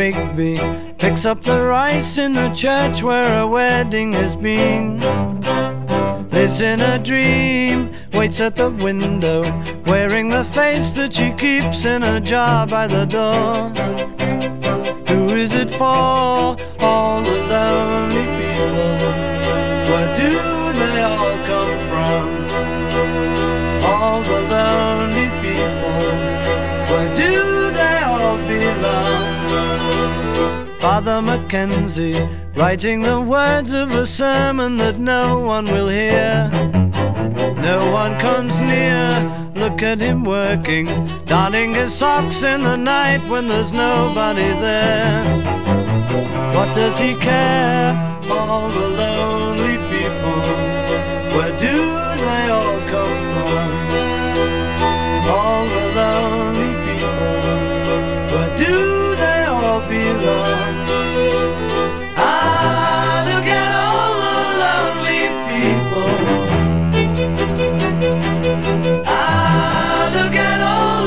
Rigby picks up the rice in the church where a wedding has been. Lives in a dream, waits at the window, wearing the face that she keeps in a jar by the door. Who is it for? All the lonely people. Where do they all come from? All the lonely people. Where do they all belong? Father Mackenzie, writing the words of a sermon that no one will hear. No one comes near, look at him working, darning his socks in the night when there's nobody there. What does he care? All the lonely people. Where do they all come from? All the lonely people. Where do they all belong? Ah, look at all the lonely people. Ah, look at all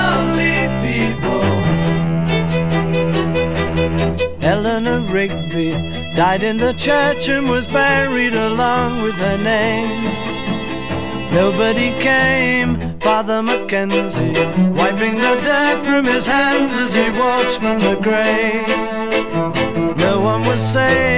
the lonely people. Eleanor Rigby died in the church and was buried along with her name. Nobody came, Father Mackenzie, wiping the dirt from his hands as he walks from the grave. No one was saved.